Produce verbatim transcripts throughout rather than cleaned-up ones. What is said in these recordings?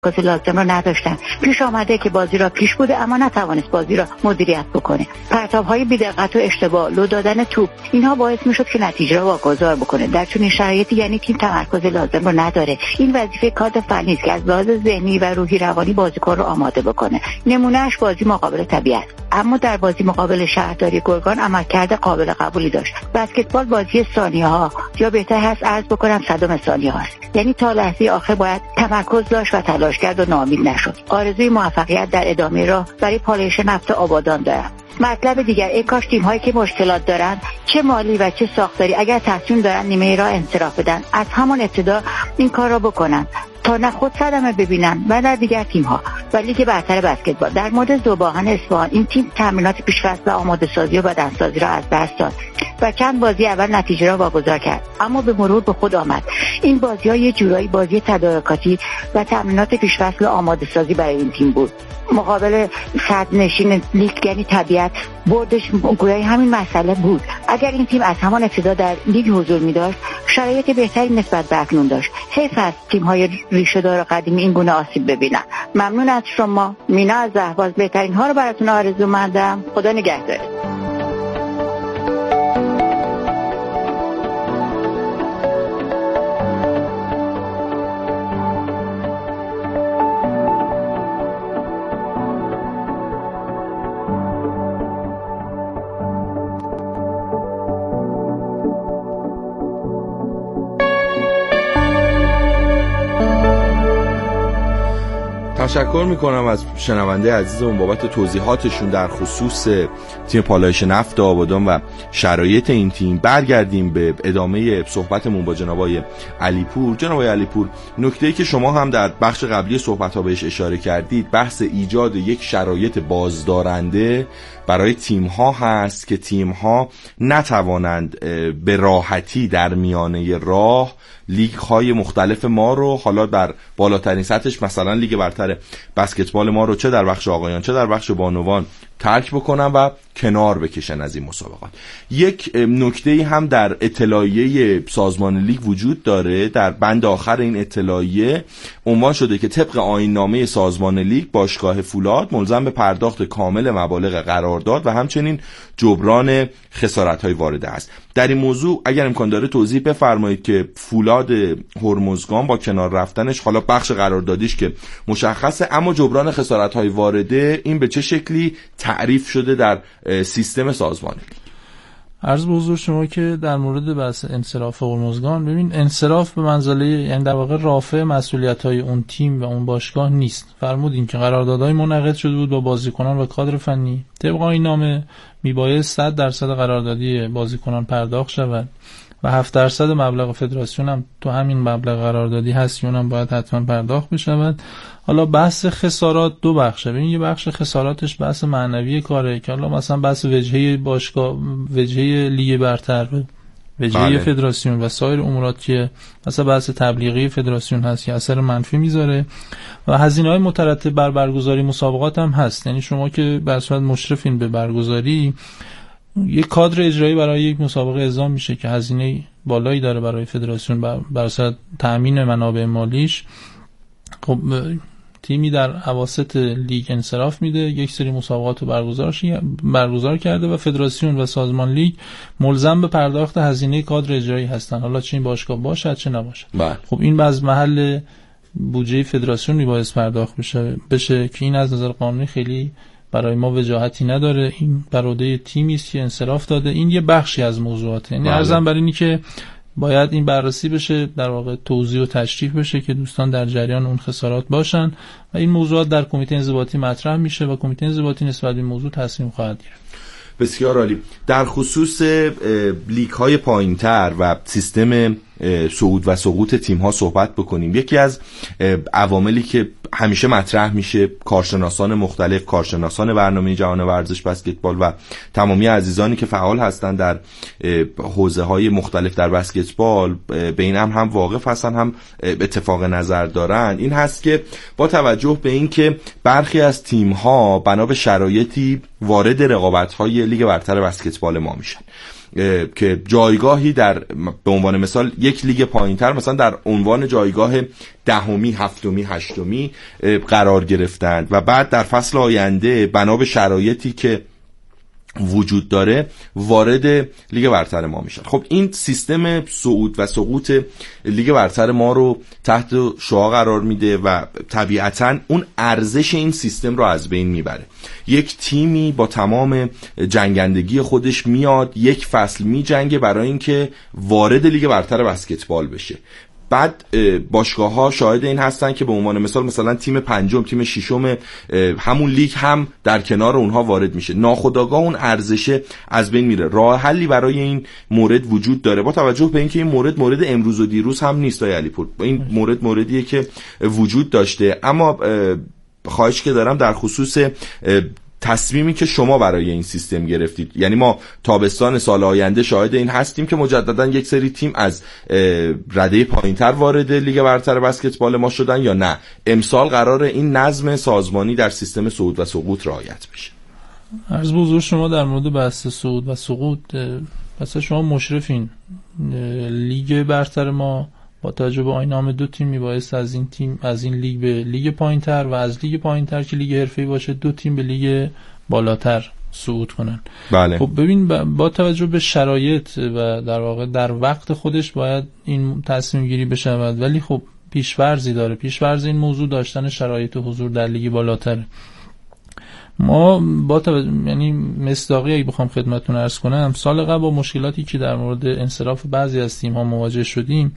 تمرکز لازم رو نداشتن. پیش آمده که بازی را پیش بوده اما نتوانست بازی را مدیریت بکنه. پرتاب‌های بی‌دقت و اشتباه، لو دادن توپ، اینها باعث میشد که نتیجه را واگذار بکنه. در چنین شرایطی یعنی تیم تمرکز لازم رو نداره. این وظیفه کادر فنی است که از لحاظ ذهنی و روحی روانی بازیکن رو آماده بکنه. نمونهش بازی مقابل طبیعت. اما در بازی مقابل شهرداری گرگان عملکرد قابل قبولی داشت. بسکتبال بازی ثانیه‌ها یا بهتر هست عرض بکنم صدم ثانیه هاست. یعنی تا لحظه آخر باید تمرکز داشت و تلاش کرد و ناامید نشد. آرزوی موفقیت در ادامه راه برای پالایش نفت آبادان دارم. مطلب دیگر، ای کاش تیم‌هایی که مشکلات دارن چه مالی و چه ساختاری اگر تصمیم دارن نیمه راه انصراف بدن از همون ابتدا این کار را بکنن تا نه خود صدمه ببینن و در دیگر تیم‌ها. و لیگ برتر بسکتبال در مورد ذوباهن اصفهان، این تیم تمرینات پیش‌فصل و آماده سازی و بدنسازی را از دست داد و چند بازی اول نتیجه را واگذار کرد، اما به مرور به خود آمد. این بازی‌ها یه جورایی بازی تدارکاتی و تمرینات پیش‌فصل و آماده سازی برای این تیم بود. مقابل صدرنشین لیگ یعنی طبیعت بردش گویای همین مسئله بود. اگر این تیم از همان ابتدا در لیگ حضور می داشت شرایط بهتری نسبت به اکنون داشت. حیف است تیم‌های ریشه‌دار قدیمی این گونه آسیب ببینن. ممنون از شما. مینا از اهواز بهترین ها رو براتون آرزومندم. خدا نگهدار. تشکر میکنم از شنونده عزیزمون بابت توضیحاتشون در خصوص تیم پالایش نفت آبادان و شرایط این تیم. برگردیم به ادامه صحبتمون با جناب آقای علیپور. جناب آقای علیپور، نکته‌ای که شما هم در بخش قبلی صحبت‌ها بهش اشاره کردید بحث ایجاد یک شرایط بازدارنده برای تیم‌ها هست که تیم‌ها نتوانند به راحتی در میانه راه لیگ‌های مختلف ما رو، حالا در بالاترین سطحش مثلا لیگ برتر بسکتبال ما رو، چه در بخش آقایان چه در بخش بانوان ترک بکنن و کنار بکشن از این مسابقات. یک نکته‌ای هم در اطلاعیه سازمان لیگ وجود داره. در بند آخر این اطلاعیه عنوان شده که طبق آیین‌نامه سازمان لیگ باشگاه فولاد ملزم به پرداخت کامل مبالغ قرارداد و همچنین جبران خسارت‌های وارده است. در این موضوع اگر امکان داره توضیح بفرمایید که فولاد هرمزگان با کنار رفتنش، حالا بخش قراردادیش که مشخصه، اما جبران خسارت‌های وارده این به چه شکلی تعریف شده در سیستم سازمانی؟ عرض به حضور شما که در مورد بحث انصراف هرمزگان، ببین انصراف به منزله یعنی در واقع رافع مسئولیت‌های اون تیم و اون باشگاه نیست. فرمودین که قراردادهای منعقد شده بود با بازیکنان و کادر فنی. طبق این نامه میبایست صد درصد قراردادی بازیکنان پرداخت شود و هفت درصد مبلغ فدراسیون هم تو همین مبلغ قراردادی هست، اونم باید حتما پرداخت بشود. حالا بحث خسارات دو بخشه. ببین یه بخش خساراتش بحث معنوی کاره که حالا مثلا بحث وجهه باشگاه، وجهه لیگ برتر، وجهه بله. فدراسیون و سایر امورات که مثلا بحث تبلیغی فدراسیون هست که اثر منفی میذاره و هزینه‌های مترتب بر برگزاری مسابقات هم هست. یعنی شما که به صورت مشرفین به برگزاری، یک کادر اجرایی برای یک مسابقه اعزام میشه که هزینه بالایی داره برای فدراسیون بر, بر اساس تامین منابع مالیش. خب تیمی در اواسط لیگ انصراف میده، یک سری مسابقات رو برگزار برگزار کرده و فدراسیون و سازمان لیگ ملزم به پرداخت هزینه کادر اجرایی هستن، حالا چه این باشگاه باشد چه نباشد. بله. خب این باز محل بودجه فدراسیون میباید پرداخت بشه بشه که این از نظر قانونی خیلی برای ما وجاهتی نداره. این برای تیمی است که انصراف داده. این یه بخشی از موضوعاته. یعنی عرضم بر اینی که باید این بررسی بشه، در واقع توضیح و تشریح بشه که دوستان در جریان اون خسارات باشن و این موضوعات در کمیته انضباطی مطرح میشه و کمیته انضباطی نسبت به موضوع تصمیم خواهد گرفت. بسیار عالی. در خصوص لیگ های پایینتر و سیستم صعود و سقوط تیم ها صحبت بکنیم. یکی از عواملی که همیشه مطرح میشه، کارشناسان مختلف، کارشناسان برنامه جهان ورزش بسکتبال و تمامی عزیزانی که فعال هستند در حوزه های مختلف در بسکتبال به این هم هم واقف هستن، هم اتفاق نظر دارن، این هست که با توجه به این که برخی از تیم ها بنا به شرایطی وارد رقابت های لیگ برتر بسکتبال ما میشن، که جایگاهی در به عنوان مثال یک لیگ پایینتر مثلا در عنوان جایگاه دهمی، هفتمی، هشتمی قرار گرفتند و بعد در فصل آینده بنا به شرایطی که وجود داره وارد لیگ برتر ما میشن. خب این سیستم صعود و سقوط لیگ برتر ما رو تحت شعاع قرار میده و طبیعتاً اون ارزش این سیستم رو از بین میبره. یک تیمی با تمام جنگندگی خودش میاد یک فصل میجنگه برای اینکه وارد لیگ برتر بسکتبال بشه. بعد باشگاه ها شاهد این هستن که به عنوان مثال مثلا تیم پنجم، تیم ششم همون لیگ هم در کنار اونها وارد میشه. ناخودآگاه اون ارزشه از بین میره. راه حلی برای این مورد وجود داره با توجه به اینکه این مورد مورد امروز و دیروز هم نیست آقای علیپور. این مورد موردیه که وجود داشته، اما خواهش که دارم در خصوص تصمیمی که شما برای این سیستم گرفتید، یعنی ما تابستان سال آینده شاهد این هستیم که مجددا یک سری تیم از رده پایینتر وارد لیگ برتر بسکتبال ما شدن یا نه امسال قرار این نظم سازمانی در سیستم صعود و سقوط رعایت بشه؟ عرض به حضور شما در مورد بحث صعود و سقوط، پس شما مشرفین لیگ برتر ما با توجه به آیین دو تیم میبایست از این تیم از این لیگ به لیگ پایینتر و از لیگ پایینتر که لیگ حرفه‌ای باشه دو تیم به لیگ بالاتر صعود کنن. بله. خب ببین با توجه به شرایط و در واقع در وقت خودش باید این تصمیم گیری بشود، ولی خب پیش‌فرضی داره. پیش‌فرض این موضوع داشتن شرایط حضور در لیگ بالاتر. ما با توجه یعنی مصداقی اگه بخوام خدمتتون عرض کنم، سال قبل با مشکلاتی که در مورد انصراف بعضی از تیم‌ها مواجه شدیم،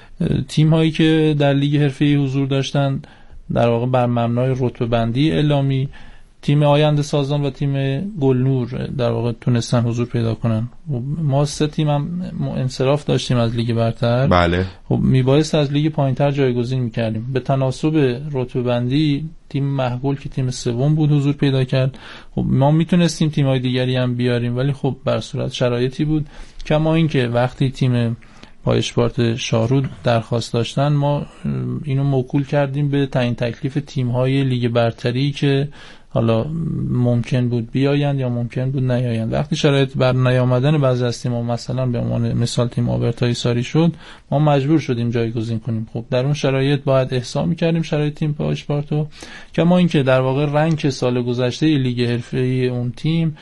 تیم هایی که در لیگ حرفه‌ای حضور داشتن در واقع بر مبنای رتبه بندی اعلامی تیم آینده سازان و تیم گلنور در واقع تونستن حضور پیدا کنن. ما سه تیم هم انصراف داشتیم از لیگ برتر. بله. خب میبایست از لیگ پایینتر جایگزین میکردیم. به تناسب رتبه بندی تیم محگول که تیم سوم بود حضور پیدا کرد. خب ما میتونستیم تیم‌های دیگری هم بیاریم، ولی خب بر صورت شرایطی بود. کما اینکه وقتی تیم با اشپارت شاهرود درخواست داشتن ما اینو موکول کردیم به تعیین تکلیف تیم‌های لیگ برتری که حالا ممکن بود بیایند یا ممکن بود نیایند. وقتی شرایط بر نیامدن بعضی از تیم‌ها مثلا به عنوان مثال تیم آبرتای ساری شد، ما مجبور شدیم جایگزین کنیم. خب در اون شرایط باید احسا می‌کردیم شرایط تیم با اشپارتو، کما اینکه در واقع رنک سال گذشته لیگ حرفه‌ای اون تیم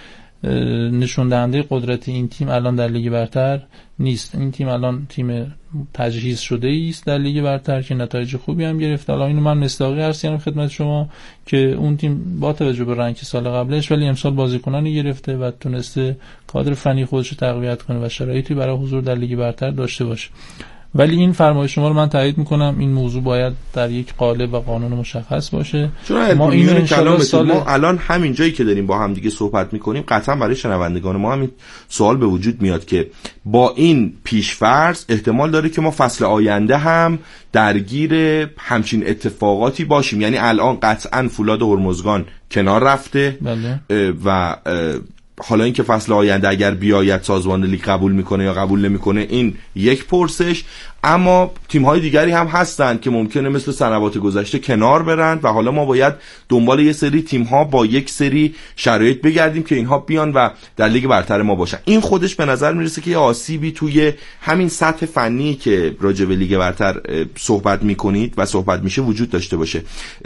نشون دهنده قدرت این تیم الان در لیگ برتر نیست. این تیم الان تیم تجهیز شده است در لیگ برتر که نتایج خوبی هم گرفته. الان اینو من مصداقی عرض کردم خدمت شما که اون تیم با توجه به رنک سال قبلش ولی امسال بازیکنانی گرفته و تونسته کادر فنی خودش رو تقویت کنه و شرایطی برای حضور در لیگ برتر داشته باشه. ولی این فرمایش شما رو من تایید میکنم، این موضوع باید در یک قالب و قانون مشخص باشه. ما این کلام سال... ما الان همین جایی که داریم با هم دیگه صحبت میکنیم قطعا برای شنوندگان ما همین سوال به وجود میاد که با این پیش‌فرض احتمال داره که ما فصل آینده هم درگیر همچین اتفاقاتی باشیم. یعنی الان قطعا فولاد هرمزگان کنار رفته. بله. و حالا اینکه فصل آینده اگر بیاید سازمان لیگ قبول میکنه یا قبول نمیکنه این یک پرسش، اما تیم‌های دیگری هم هستن که ممکنه مثل سنوات گذشته کنار برن و حالا ما باید دنبال یه سری تیم‌ها با یک سری شرایط بگردیم که اینها بیان و در لیگ برتر ما باشن. این خودش به نظر میرسه که یه آسیبی توی همین سطح فنی که راجع به لیگ برتر صحبت میکنید و صحبت میشه وجود داشته باشه.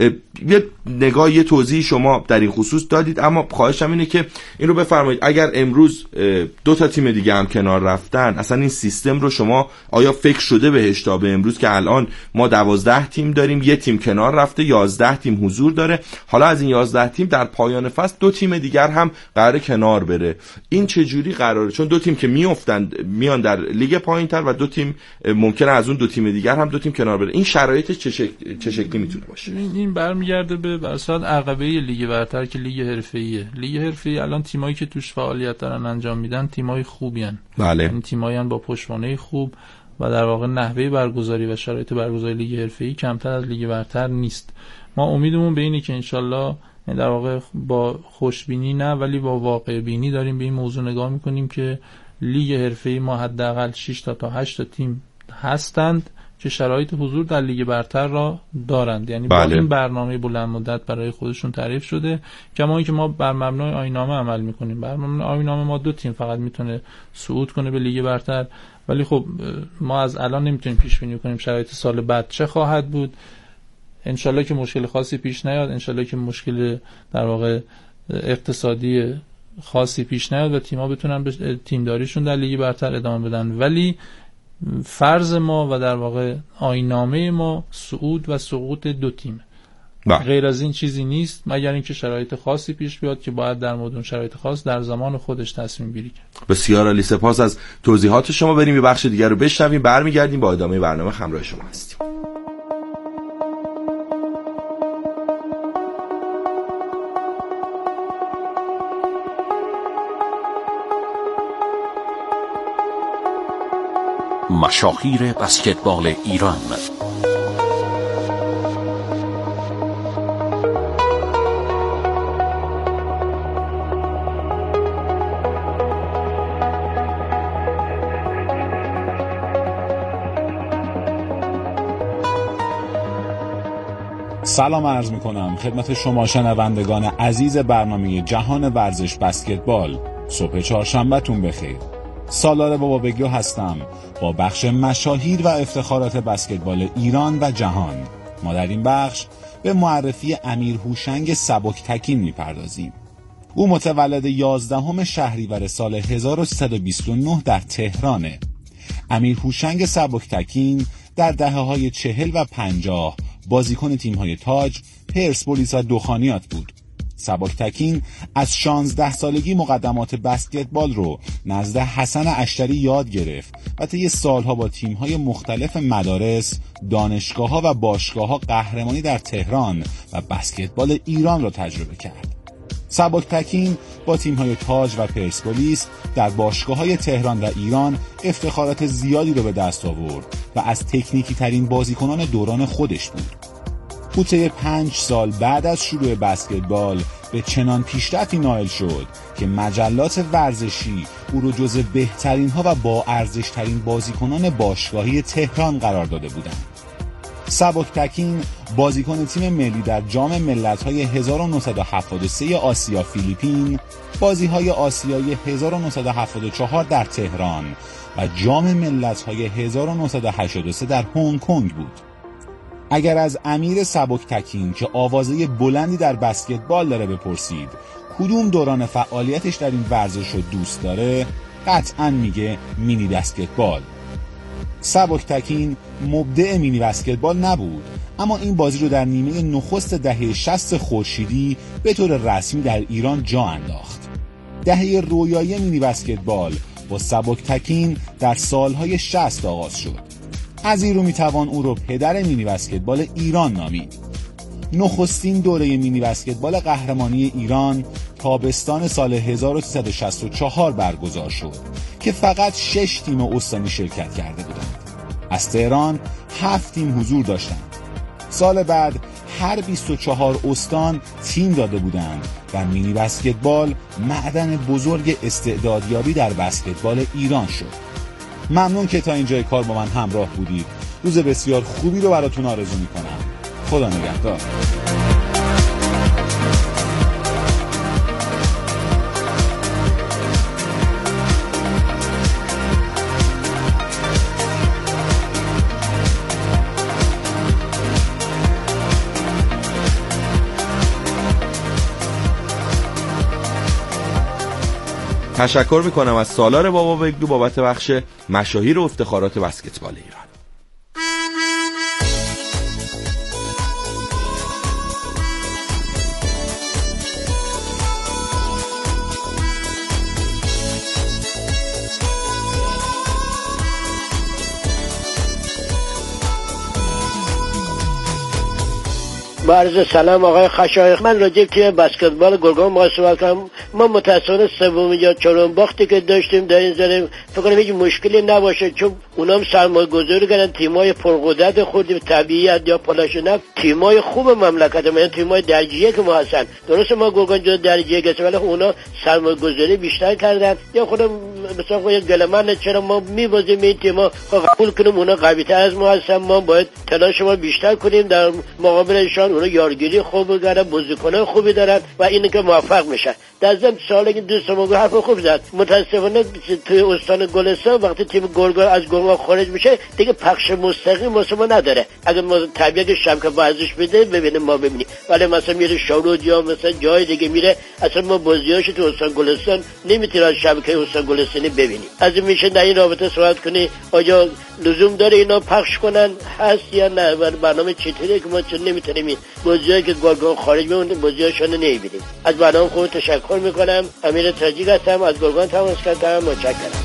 یه نگاه یه توضیح شما در این خصوص دادید، اما خواهشم اینه که این رو بفرمایید اگر امروز دو تا تیم دیگه هم کنار رفتن، اصلا این سیستم رو شما آیا فکر شده بهش تا به امروز که الان ما دوازده تیم داریم، یه تیم کنار رفته، یازده تیم حضور داره، حالا از این یازده تیم در پایان فصل دو تیم دیگر هم قراره کنار بره، این چه جوری قراره؟ چون دو تیم که میافتن میان در لیگ پایینتر و دو تیم ممکنه از اون دو تیم دیگر هم دو تیم کنار بره، این شرایط چه شکل چه شکلی میتونه باشه؟ این برمیگرده به برصد عقبه لیگ برتر که لیگ حرفه‌ایه. لیگ حرفه‌ای الان تیمایی که توش فعالیت دارن انجام میدن تیمای خوبی ان. بله. این تیمایی ان با پشتوانه خوب و در واقع نحوه برگزاری و شرایط برگزاری لیگ حرفه‌ای کمتر از لیگ برتر نیست. ما امیدمون به اینه که انشالله در واقع با خوشبینی نه ولی با واقع بینی داریم به این موضوع نگاه میکنیم که لیگ حرفه‌ای ما حداقل شش تا تا هشت تا تیم هستند که شرایط حضور در لیگ برتر را دارند. یعنی بله. با این برنامه بلند مدت برای خودشون تعریف شده، کما اینکه ما بر مبنای آیین‌نامه عمل میکنیم. بر مبنای آیین‌نامه ما دو تیم فقط میتونه صعود کنه به لیگ برتر، ولی خب ما از الان نمیتونیم پیش بینی کنیم شرایط سال بعد چه خواهد بود. انشالله که مشکل خاصی پیش نیاد، انشالله که مشکل در واقع اقتصادی خاصی پیش نیاد و تیم‌ها بتونن به تیمداریشون در لیگ برتر ادامه بدن. ولی فرض ما و در واقع آیین‌نامه ما صعود و سقوط دو تیمه. با. غیر از این چیزی نیست، مگر اینکه شرایط خاصی پیش بیاد که باید در مورد اون شرایط خاص در زمان خودش تصمیم گیری کرد. بسیار عالی، سپاس از توضیحات شما. بریم یه بخش دیگر رو بشنویم، برمیگردیم با ادامه برنامه. همراه شما هستیم. مشاهیر بسکتبال ایران. سلام عرض میکنم خدمت شما شنوندگان عزیز برنامه جهان ورزش بسکتبال. صبح چهارشنبه تون بخیر. سالار بابابگیو هستم با بخش مشاهیر و افتخارات بسکتبال ایران و جهان. ما در این بخش به معرفی امیر هوشنگ سبکتکین میپردازیم. او متولد یازدهم شهریور سال هزار و سیصد و بیست و نه در تهرانه. امیر هوشنگ سبکتکین در دهه‌های چهل و پنجاه بازیکن تیم‌های تاج، پرسپولیس و دخانیات بود. سبکتکین از شانزده سالگی مقدمات بسکتبال رو نزد حسن اشتری یاد گرفت و طی سالها با تیم‌های مختلف مدارس، دانشگاه‌ها و باشگاه‌ها قهرمانی در تهران و بسکتبال ایران را تجربه کرد. سبکتکین با تیم‌های تاج و پرسپولیس در باشگاه‌های تهران و ایران افتخارات زیادی را به دست آورد و از تکنیکی ترین بازیکنان دوران خودش بود. او طی پنج سال بعد از شروع بسکتبال به چنان پیشرفتی نائل شد که مجلات ورزشی او را جزو بهترین ها و با ارزش ترین بازیکنان باشگاهی تهران قرار داده بودند. سبکتکین بازیکن تیم ملی در جام ملت‌های هزار و نهصد و هفتاد و سه آسیا فیلیپین، بازی‌های آسیایی هزار و نهصد و هفتاد و چهار در تهران و جام ملت‌های هزار و نهصد و هشتاد و سه در هنگ کنگ بود. اگر از امیر سبکتکین که آوازه بلندی در بسکتبال داره بپرسید کدوم دوران فعالیتش در این ورزش رو دوست داره، قطعاً میگه مینی بسکتبال. سبکتکین مبدع مینی بسکتبال نبود، اما این بازی رو در نیمه نخست دهه شصت خورشیدی به طور رسمی در ایران جا انداخت. دهه رویایی مینی بسکتبال با سبکتکین در سالهای شصت آغاز شد. از این رو میتوان او رو پدر مینی بسکتبال ایران نامید. نخستین دوره مینی بسکتبال قهرمانی ایران تابستان سال هزار و سیصد و شصت و چهار برگزار شد که فقط شش تیم استانی شرکت کرده بودند. از تهران هفت تیم حضور داشتند. سال بعد هر بیست و چهار استان تیم داده بودند و مینی بسکتبال معدن بزرگ استعدادیابی در بسکتبال ایران شد. ممنون که تا اینجای کار با من همراه بودید. روز بسیار خوبی رو براتون آرزو میکنم. خدا نگهدار. تشکر میکنم از سالار بابابگیو بابت بخش مشاهیر و افتخارات بسکتبال ایران. با عرض سلام آقای خشایق، من راجع به تیم بسکتبال گرگان ما صحبت کنم. ما متأسفانه سوم یا چهارم باختی که داشتیم در این زمین فکر کنم هیچ مشکلی نباشه، چون اونام سرمایه‌گذاری کردن، تیمای پرقدرت خود طبیعیت یا پالاش نفت، تیمای خوب مملکت ما، تیمای درجه که ما هستن. درست ما گرگان جدا درجه یک هستیم ولی اونا سرمایه‌گذاری بیشتر کردن. یا خودم مثلا خود گلمن چرا ما می‌بازیم این تیم‌ها، قبول کنیم اونا قوی‌تر از ما هستن، ما باید تلاش ما بیشتر کنیم در مقابلشان. اونا یارگیری خوبی دارن، بازیکنان خوبی دارن و اینه که موفق میشن. در ضمن سوالی که دوستم گفت حرف خوب زد. متاسفانه توی استان گلستان وقتی تیم گرگان از گرگان خارج میشه دیگه پخش مستقیم واسه ما نداره. اگه ما طبیعت شبکه ورزش بده ببینیم ما ببینیم، ولی مثلا میره شورود یا مثلا جای دیگه میره، اصلا ما بازیاشو تو استان گلستان نمیتونیم از شبکه استان گلستانی ببینیم. از میشه در این رابطه صحبت کنی آیا لزوم داره اینا پخش کنن هست یا نه؟ برنامه چطوریه که ما چون نمیتونیم بازیایی که گرگان خارج میمونه بازیاشون نمیبینیم. از برنامه خود تشکر میکنم. امیر تاجیک هستم، از گرگان تماس کردم. متشکرم.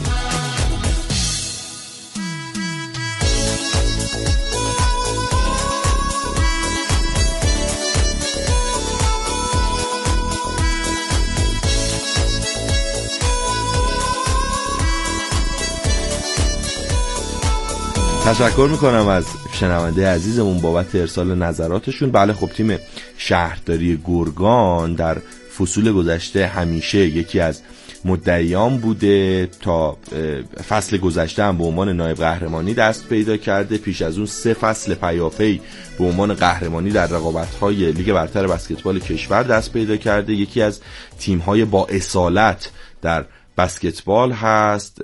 تشکر میکنم از شنونده عزیزمون بابت ارسال نظراتشون. بله خب تیم شهرداری گرگان در فصول گذشته همیشه یکی از مدعیان بوده، تا فصل گذشته هم به عنوان نایب قهرمانی دست پیدا کرده، پیش از اون سه فصل پیاپی به عنوان قهرمانی در رقابت‌های لیگ برتر بسکتبال کشور دست پیدا کرده. یکی از تیم‌های با اصالت در بسکتبال هست.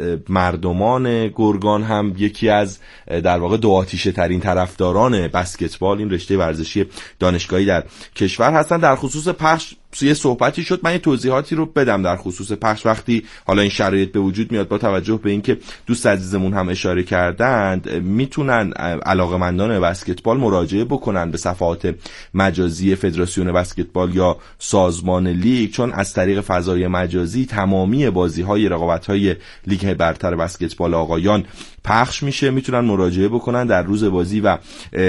مردمان گرگان هم یکی از در واقع دو آتیشه ترین طرفداران بسکتبال این رشته ورزشی دانشگاهی در کشور هستن. در خصوص پخش یه صحبتی شد، من یه توضیحاتی رو بدم در خصوص پخش. وقتی حالا این شرایط به وجود میاد با توجه به اینکه دوست عزیزمون هم اشاره کردند، میتونن علاقه‌مندان بسکتبال مراجعه بکنن به صفحات مجازی فدراسیون بسکتبال یا سازمان لیگ، چون از طریق فضای مجازی تمامی بازی‌های رقابت‌های لیگ برتر بسکتبال آقایان پخش میشه. میتونن مراجعه بکنن در روز بازی و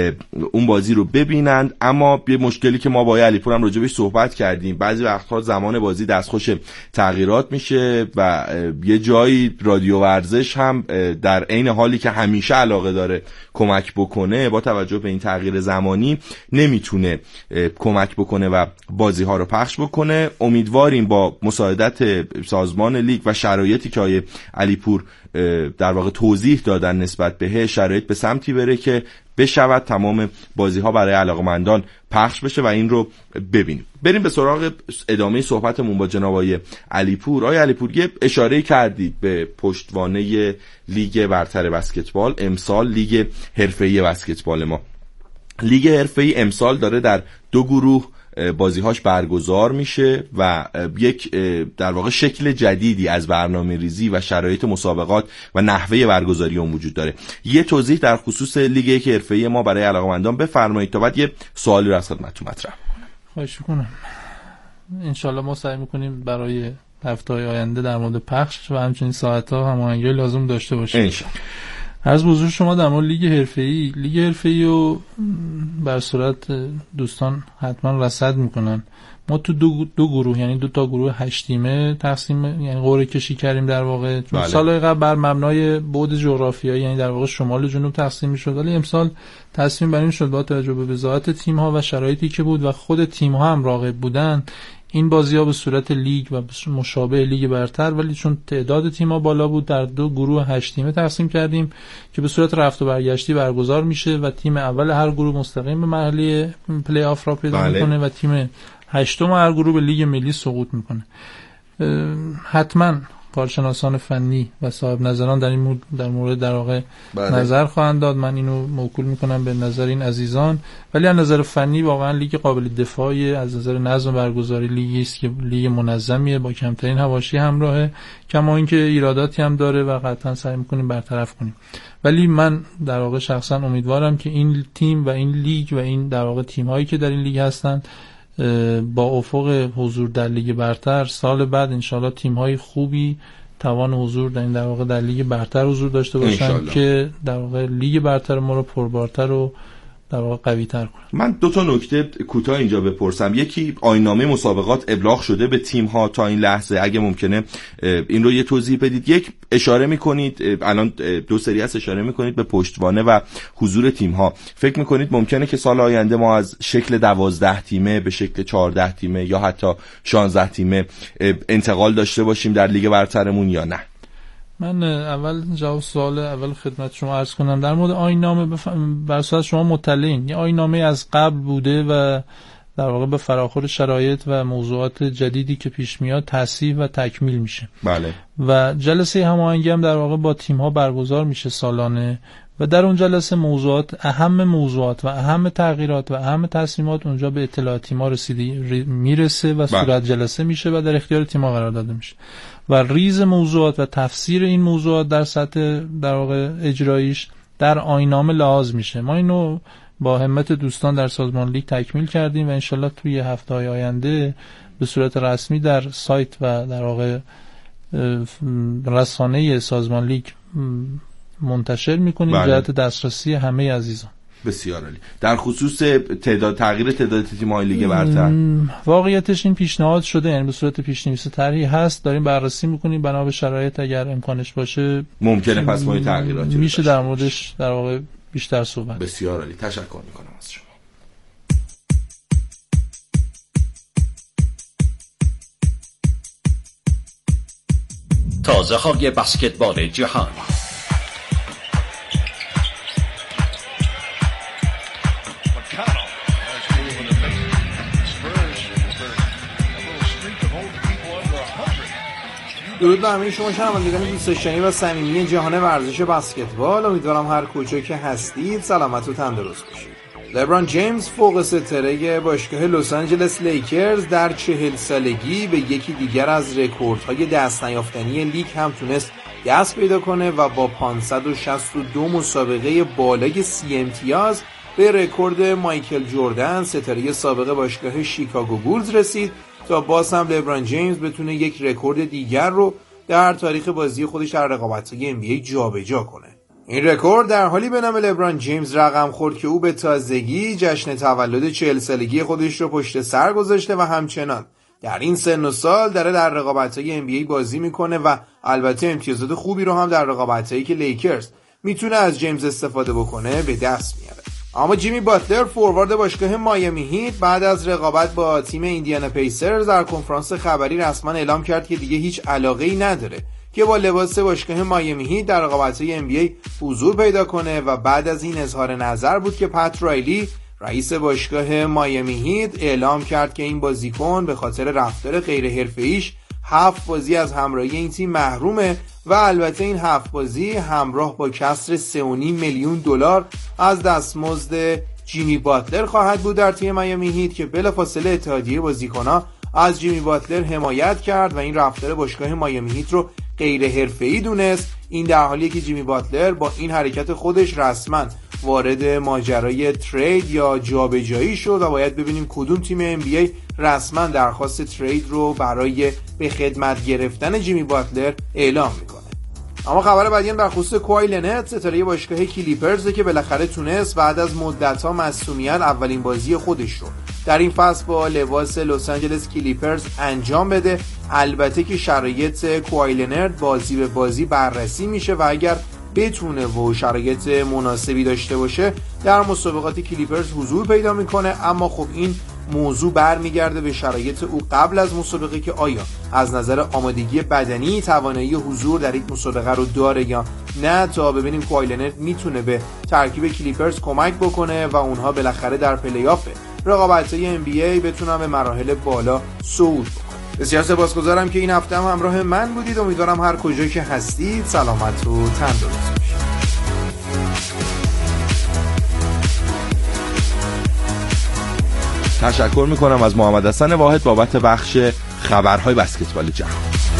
اون بازی رو ببینند. اما یه مشکلی که ما با علیپور هم راجع بهش صحبت کردیم، بعضی وقتها زمان بازی دستخوش تغییرات میشه و یه جایی رادیو ورزش هم در عین حالی که همیشه علاقه داره کمک بکنه، با توجه به این تغییر زمانی نمیتونه کمک بکنه و بازی ها رو پخش بکنه. امیدواریم با مساعدت سازمان لیگ و شرایطی که آیه علیپور در واقع توضیح دادن نسبت به شرایط به سمتی بره که بشود تمام بازی ها برای علاقمندان پخش بشه و این رو ببینیم. بریم به سراغ ادامه صحبتمون با جناب آقای علیپور. آقای علیپور یه اشاره کردید به پشتوانه لیگ برتر بسکتبال امسال، لیگ حرفه‌ای بسکتبال ما. لیگ حرفه‌ای امسال داره در دو گروه بازیهاش برگزار میشه و یک در واقع شکل جدیدی از برنامه ریزی و شرایط مسابقات و نحوه برگزاری اون وجود داره. یه توضیح در خصوص لیگ یک حرفه‌ای ما برای علاقه‌مندان بفرمایید تا بعد یه سوالی رو از خدمتتون مطرح کنم. خواهش می‌کنم. انشالله ما سعی می‌کنیم برای هفته‌های آینده در مورد پخش و همچنین ساعت‌ها هماهنگی لازم داشته باشیم. انشالله. عرض بزرگ شما در مورد لیگ حرفه‌ای، لیگ حرفه‌ای رو بر صورت دوستان حتما رصد میکنن. ما تو دو, دو گروه یعنی دو تا گروه هشت تیمه تقسیم یعنی قرعه کشی کردیم در واقع. بله. سال قبل بر مبنای بعد جغرافیایی یعنی در واقع شمال و جنوب تقسیم میشد، ولی امسال تصمیم بر این شد با توجه به وضعیت تیم ها و شرایطی که بود و خود تیم ها هم راغب بودن این بازی‌ها به صورت لیگ و مشابه لیگ برتر، ولی چون تعداد تیم‌ها بالا بود در دو گروه هشت تیمه تقسیم کردیم که به صورت رفت و برگشتی برگزار میشه و تیم اول هر گروه مستقیم به مرحله پلی آف را پیدا بله. میکنه و تیم هشتم هر گروه به لیگ ملی سقوط میکنه. حتما کارشناسان فنی و صاحب نظران در این مورد در مورد در واقع بله. نظر خواهند داد. من اینو موکول میکنم به نظر این عزیزان، ولی از نظر فنی واقعا لیگ قابل دفاعی، از نظر نظم برگزاری لیگی است که لیگ منظمیه با کمترین حواشی همراهه، کما اینکه ایراداتی هم داره و قطعا سعی میکنیم برطرف کنیم. ولی من در واقع شخصا امیدوارم که این تیم و این لیگ و این در واقع تیم‌هایی که در این لیگ هستن با افق حضور در لیگ برتر سال بعد انشالله تیم‌های خوبی توان حضور در این در واقع در لیگ برتر حضور داشته باشن که در واقع لیگ برتر ما رو پربارتر و در واقع قوی تر کنن. من دو تا نکته کوتاه اینجا بپرسم. یکی، آیین‌نامه مسابقات ابلاغ شده به تیم ها تا این لحظه؟ اگه ممکنه این رو یه توضیح بدید. یک، اشاره میکنید الان دو سری هست اشاره میکنید به پشتوانه و حضور تیم ها. فکر میکنید ممکنه که سال آینده ما از شکل دوازده تیمه به شکل چهارده تیمه یا حتی شانزده تیمه انتقال داشته باشیم در لیگ برترمون یا نه؟ من اول جواب سوال اول خدمت شما عرض کنم. در مورد آیین‌نامه بف... بر اساس شما مطلعین، یه آیین‌نامه از قبل بوده و در واقع به فراخور شرایط و موضوعات جدیدی که پیش میاد تصحیح و تکمیل میشه. بله. و جلسه هماهنگی هم در واقع با تیم‌ها برگزار میشه سالانه و در اون جلسه موضوعات اهم موضوعات و اهم تغییرات و اهم تصمیمات اونجا به اطلاع تیم‌ها رسیدی میرسه و صورت جلسه میشه و در اختیار تیم‌ها قرار داده میشه و ریز موضوعات و تفسیر این موضوعات در سطح در واقع اجراییش در آیین‌نامه لحاظ میشه. ما اینو با همت دوستان در سازمان لیگ تکمیل کردیم و انشالله توی هفته‌های آینده به صورت رسمی در سایت و در واقع رسانه سازمان لیگ منتشر میکنیم. بله. جهت دسترسی همه عزیزان. بسیار عالی. در خصوص تعداد تغییر تعداد تیم‌های لیگ برتر، واقعیتش این پیشنهاد شده، یعنی به صورت پیش‌نویس طرحی هست، داریم بررسی میکنیم. بنا به شرایط اگر امکانش باشه ممکنه پس ما تغییراتی میشه در موردش در واقع بیشتر صحبت. بسیار عالی. تشکر میکنم از شما. تازه‌های بسکتبال جهان. درود به همه شما شنوندگان دوست داشتنی و صمیمی جهان ورزش بسکتبال. امیدوارم هر کجا که هستید سلامت و تندرست باشید. لبران جیمز فوق ستاره باشگاه لس آنجلس لیکرز در چهل سالگی به یکی دیگر از رکوردهای دست نیافتنی لیگ هم تونست دست پیدا کنه و با پانصد و شصت و دو مسابقه بالای سی امتیاز به رکورد مایکل جردن ستاره سابق باشگاه شیکاگو بولز رسید تا باز هم لبران جیمز بتونه یک رکورد دیگر رو در تاریخ بازی خودش در رقابت‌های ان بی ای جابجا کنه. این رکورد در حالی به نام لبران جیمز رقم خورد که او به تازگی جشن تولد چهل سالگی خودش رو پشت سر گذاشته و همچنان در این سن و سال داره در رقابت‌های ان بی ای بازی میکنه و البته امتیازات خوبی رو هم در رقابت‌هایی که لیکرز میتونه از جیمز استفاده بکنه به دست میاره. اما جیمی باتلر فوروارد باشگاه مایامی هیت بعد از رقابت با تیم ایندیانا پیسرز در کنفرانس خبری رسما اعلام کرد که دیگه هیچ علاقه‌ای نداره که با لباس باشگاه مایامی هیت در رقابت‌های ان بی ای حضور پیدا کنه و بعد از این اظهار نظر بود که پت رایلی رئیس باشگاه مایامی هیت اعلام کرد که این بازیکن به خاطر رفتار غیر حرفه‌ایش هفت بازی از همراهی این تیم محرومه و البته این هفت بازی همراه با کسر سه و نیم میلیون دلار از دستمزد جیمی باتلر خواهد بود در تیم میامی هیت که بلافاصله اتحادیه بازیکن‌ها از جیمی باتلر حمایت کرد و این رفتار باشگاه میامی هیت رو غیر حرفه‌ای دونست. این در حالیه که جیمی باتلر با این حرکت خودش رسما وارد ماجرای ترید یا جابجایی شد و باید ببینیم کدوم تیم ان بی ای رسما درخواست ترید رو برای به خدمت گرفتن جیمی باتلر اعلام میکنه. اما خبر بعدی هم در خصوص کوای لنت ستاره باشگاه کلیپرز که بالاخره تونست بعد از مدت‌ها مصونیت اولین بازی خودش رو در این فصل با لباس لس آنجلس کلیپرز انجام بده. البته که شرایط کوای لنت بازی به بازی بررسی میشه و اگر بتونه و شرایط مناسبی داشته باشه در مسابقات کلیپرز حضور پیدا میکنه. اما خب این موضوع برمیگرده به شرایط او قبل از مسابقه که آیا از نظر آمادگی بدنی توانایی حضور در این مسابقه رو داره یا نه، تا ببینیم کوای لنت میتونه به ترکیب کلیپرز کمک بکنه و اونها بالاخره در پلی‌آف رقابت‌های ان بی ای بتونن به مراحل بالا صعود بکنن. بسیار سپاسگزارم که این هفته هم همراه من بودید. امیدوارم هر کجا که هستید سلامت و تندرست باشید. تشکر میکنم از محمد حسن واحد بابت بخش خبرهای بسکتبال جهان.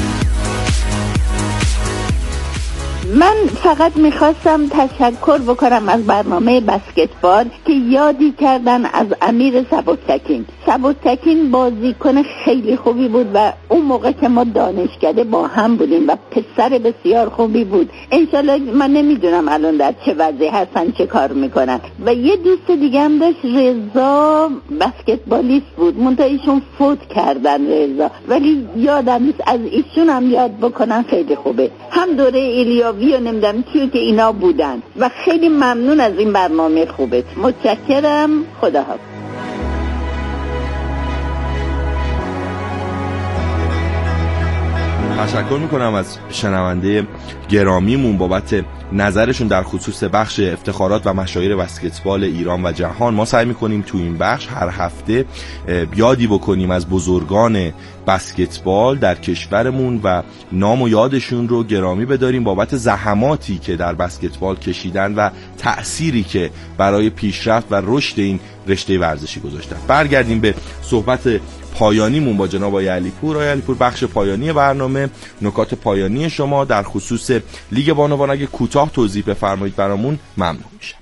من فقط میخواستم تشکر بکنم از برنامه بسکتبال که یادی کردن از امیر سبکتکین. سبکتکین بازیکن خیلی خوبی بود و اون اون موقع که ما دانشکده با هم بودیم و پسر بسیار خوبی بود. انشالله من نمیدونم الان در چه وضعی هستن، چه کار میکنن. و یه دوست دیگه هم داشت، رضا، بسکتبالیست بود، منتها ایشون فوت کردن رضا، ولی یادم نیست. از ایشون هم یاد بکنن، خیلی خوبه. هم دوره ایلیاوی و نمیدونم کیو که اینا بودن و خیلی ممنون از این برنامه خوبت. متشکرم. خداحافظ. تشکر میکنم از شنونده گرامیمون بابت نظرشون در خصوص بخش افتخارات و مشاهیر بسکتبال ایران و جهان. ما سعی میکنیم تو این بخش هر هفته یادی بکنیم از بزرگان بسکتبال در کشورمون و نام و یادشون رو گرامی بداریم بابت زحماتی که در بسکتبال کشیدن و تأثیری که برای پیشرفت و رشد این رشته ورزشی گذاشتن. برگردیم به صحبت پایانیمون با جناب آقای علیپور. آقای علیپور، بخش پایانی برنامه، نکات پایانی شما در خصوص لیگ بانوان اگه کوتاه توضیح بفرمایید برامون ممنون میشم.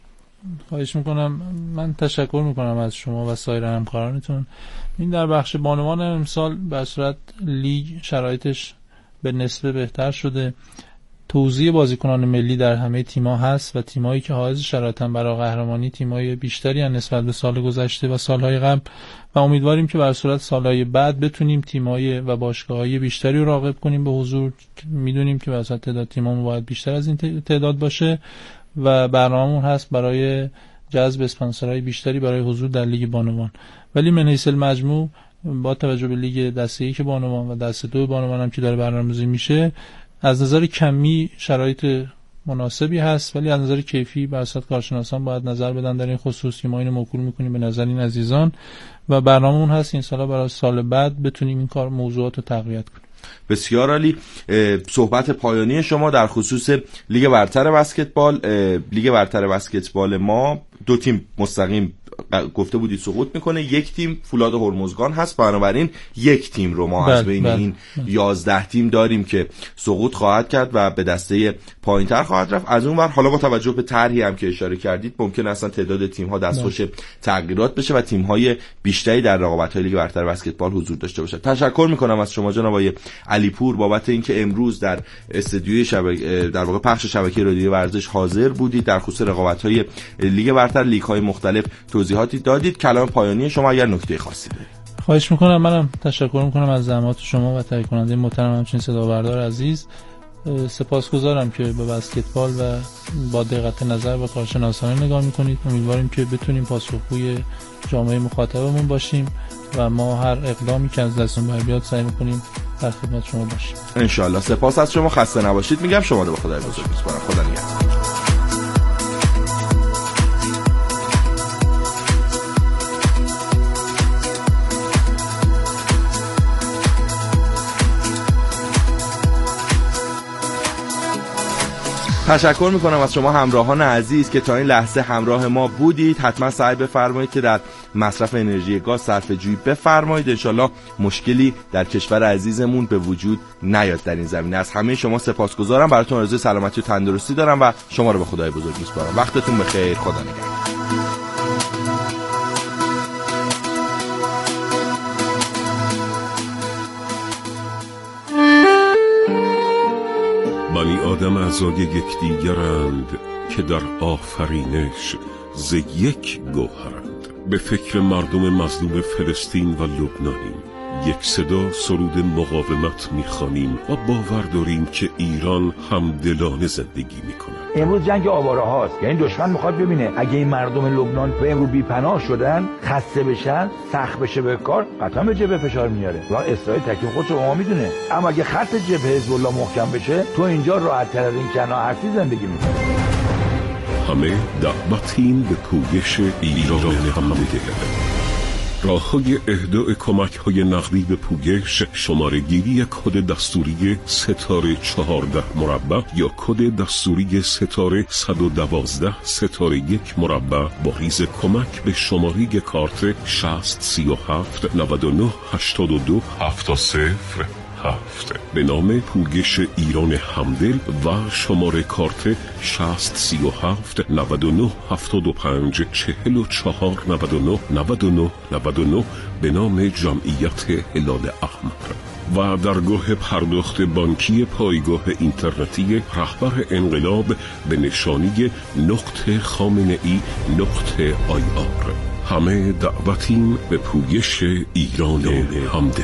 خواهش میکنم. من تشکر میکنم از شما و سایر همکارانتون. این در بخش بانوان امسال به صورت لیگ شرایطش به نسبه بهتر شده. توزیع بازیکنان ملی در همه تیم‌ها هست و تیمایی که حائز شرایطن برای قهرمانی تیمای بیشتری هستند نسبت به سال گذشته و سالهای قبل و امیدواریم که بر صورت سالهای بعد بتونیم تیمای و باشگاه‌های بیشتری رو راغب کنیم به حضور. میدونیم که واسه تعداد تیم‌ها باید بیشتر از این تعداد باشه و برنامه‌مون هست برای جذب اسپانسرهای بیشتری برای حضور در لیگ بانوان. ولی من حیث المجموع با توجه به لیگ دسته یک بانوان و دسته دو بانوان هم که داره برنامه‌ریزی میشه، از نظر کمی شرایط مناسبی هست، ولی از نظر کیفی بر اساس کارشناسان باید نظر بدن در این خصوص که ما اینو موکول میکنیم به نظر این عزیزان و برنامه‌مون هست این سالا برای سال بعد بتونیم این کار موضوعات رو تقویت کنیم. بسیار عالی. صحبت پایانی شما در خصوص لیگ برتر بسکتبال. لیگ برتر بسکتبال ما دو تیم مستقیم گفته بودید سقوط میکنه، یک تیم فولاد هرمزگان هست، بنابراین یک تیم رو ما از بین این یازده تیم داریم که سقوط خواهد کرد و به دسته پایینتر خواهد رفت. از اون ور حالا با توجه به طرحی هم که اشاره کردید ممکن اصلا تعداد تیم ها دستخوش تغییرات بشه و تیم های بیشتری در رقابت های لیگ برتر بسکتبال حضور داشته باشه. تشکر میکنم از شما جناب آقای علیپور بابت اینکه امروز در استودیوی شبکه در واقع پخش شبکه رادیو ورزش حاضر بودید، در خصوص رقابت های لیگ برتر، لیگ های مختلف توضیحاتی دادید. کلام پایانی شما اگر نکته خاصی دارید. خواهش میکنم. منم تشکر میکنم از زحمات شما و تهیه کننده محترم همچنین صدابردار عزیز. سپاسگزارم که به بسکتبال و با دقت نظر و کارشناسانه نگاه میکنید. امیدواریم که بتونیم پاسخگوی جامعه مخاطبمون باشیم و ما هر اقدامی که از دستمون بر بیاد سعی میکنیم در خدمت شما باشیم ان شاء الله. سپاس از شما، خسته نباشید. میگم شما رو به خدای بزرگ میسپارم. خدا نگهدار. تشکر میکنم از شما همراهان عزیز که تا این لحظه همراه ما بودید. حتما سعی بفرمایید که در مصرف انرژی گاز صرفه جویی بفرمایید. انشالله مشکلی در کشور عزیزمون به وجود نیاد در این زمینه. از همه شما سپاسگزارم. براتون آرزوی سلامتی و تندرستی دارم و شما رو به خدای بزرگ میسپارم. وقتتون بخیر. خدا نگهدار. بنی آدم اعضای یکدیگرند که در آفرینش ز یک گوهرند. به فکر مردم مظلوم فلسطین و لبنانیم. یک صدا سرود مقاومت میخوانیم و باور داریم که ایران همدلانه زندگی میکنه. امروز جنگ آواره هاست، یعنی دشمن میخواد ببینه اگه این مردم لبنان به امروز بی‌پناه شدن، خسته بشن، سخت بشه به کار، قطعا به جبهه فشار میاره. و اسرائیل تکلیف خودش رو ما میدونه. اما اگه خط جبهه حزب الله محکم بشه، تو اینجا راحت تر از این کنا هستی زندگی میکنی. همه دعوتیم به پویش ایران همدل. راه‌های اهدای کمک‌های نقدی به پویش، شماره گیری کد دستوری ستاره چهارده مربع یا کد دستوری ستاره صد و دوازده ستاره یک مربع با ریز کمک به شماره کارت شصت سی و هفت نود و نه هشتاد و دو هفتاد صفر هفت به نام پویش ایران همدل و شماره کارت شصت سی و هفت نود و نه هفتاد و پنج چهل و چهار نود و نه نود و نه نود و نه به نام جمعیت هلال احمر. و درگاه پرداخت بانکی پایگاه اینترنتی رهبر انقلاب به نشانی نقطه خامنه ای نقطه آی آر. همه دعوتیم به پویش ایران همدل.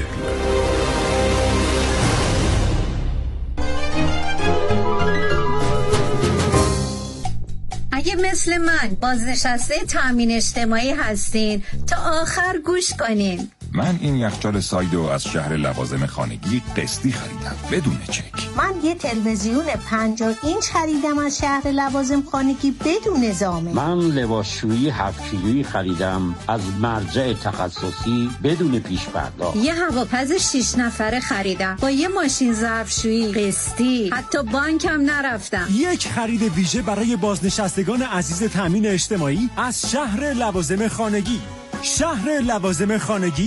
اگه مثل من بازنشسته تامین اجتماعی هستین تا آخر گوش کنین. من این یخچال سایدو از شهر لوازم خانگی قسطی خریدم بدون چک. من یه تلویزیون پنجاه اینچ خریدم از شهر لوازم خانگی بدون زامن. من لباسشویی هفت کیلویی خریدم از مرجع تخصصی بدون پیش پرداخت. یه هواپز شش نفره خریدم با یه ماشین ظرفشویی قسطی، حتی بانکم نرفتم. یک خرید ویژه برای بازنشستگان عزیز تامین اجتماعی از شهر لوازم خانگی. شهر لوازم خانگی